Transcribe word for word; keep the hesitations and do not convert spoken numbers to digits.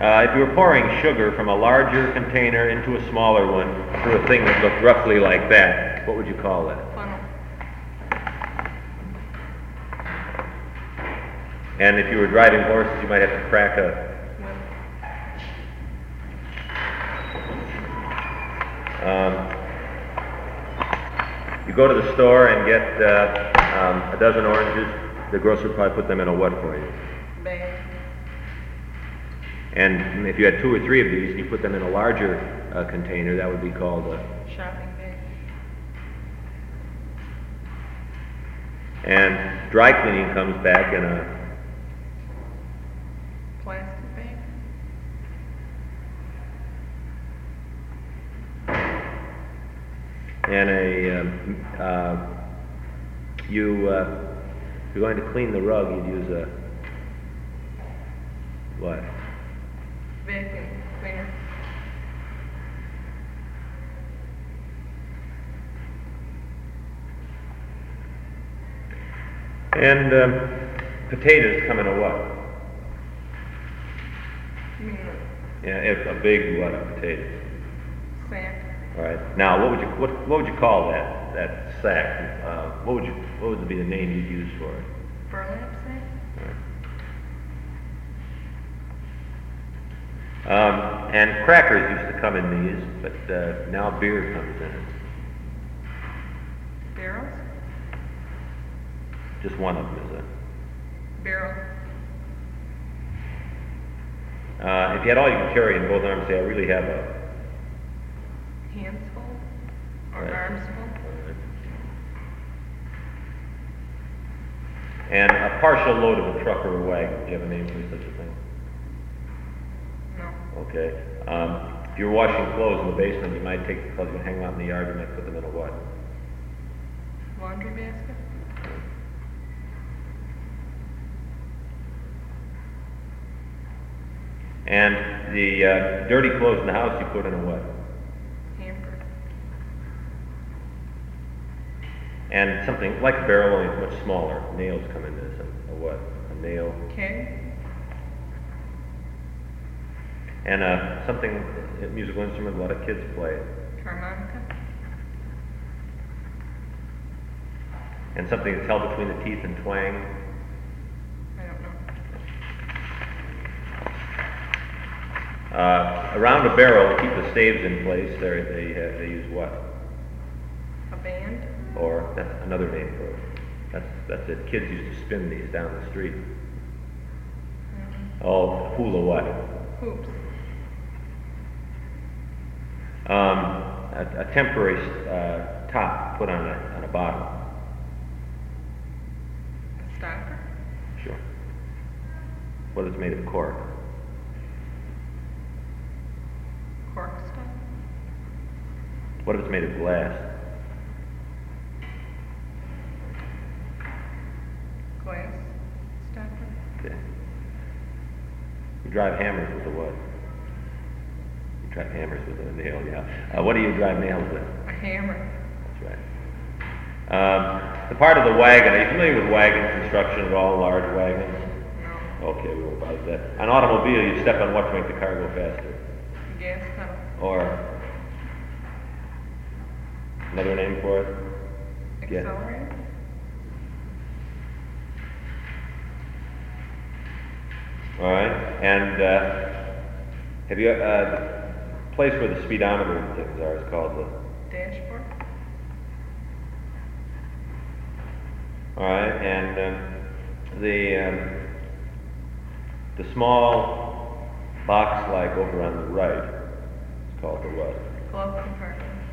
Uh, if you were pouring sugar from a larger container into a smaller one through a thing that looked roughly like that, what would you call that? Funnel. And if you were driving horses, you might have to crack a... Whip. Um, you go to the store and get uh, um, a dozen oranges, the grocer would probably put them in a what for you? Bag. And if you had two or three of these and you put them in a larger uh, container, that would be called a... Shopping bag. And dry cleaning comes back in a... Plastic bag. And a... Um, uh, you... Uh, if you're going to clean the rug, you'd use a... What? Vacuum cleaner. And um, potatoes come in a what? You mean Yeah, if a big what? Potato. sack. All right. Now, what would you what what would you call that that sack? Uh, what would you what would be the name you'd use for it? Burlap sack. Um, and crackers used to come in these, but uh, now beer comes in it. Barrels. Just one of them is a. Barrel. Uh, if you had all you could carry in both arms, say, I really have a. Hands full. Or Right. arms full. And a partial load of a truck or a wagon. Do you have a name for such a thing? No. Okay. Um, if you're washing clothes in the basement, you might take the clothes and hang them out in the yard. You might put them in a what? Laundry basket. And the uh, dirty clothes in the house, you put in a what? Hamper. And something like a barrel, only much smaller. Nails come into this. A, a what? A nail. Keg. And uh, something, a musical instrument, a lot of kids play. Harmonica. And something that's held between the teeth and twang. I don't know. Uh, around a barrel to keep the staves in place, they they uh, they use what? A band. Or that's another name for it. That's that's it. Kids used to spin these down the street. Mm-hmm. Oh, hula what? Hoops. Um, a, a temporary uh, top put on a on a bottom. A stopper. Sure. What is made of cork? Cork stopper. What if it's made of glass? Glass stopper. Okay. You drive hammers with a what? You drive hammers with a nail, yeah. Uh, what do you drive nails with? A hammer. That's right. Um, the part of the wagon, are you familiar with wagon construction at all, large wagons? No. Okay, we won't bother with that. An automobile, you step on what to make the car go faster? Gas pedal. Or another name for it? Yeah. Accelerator. All right. And uh, have you, uh, the place where the speedometer and things are is called the... Dashboard. All right. And um, the, um, the small box like over on the right is called the what? Glove compartment.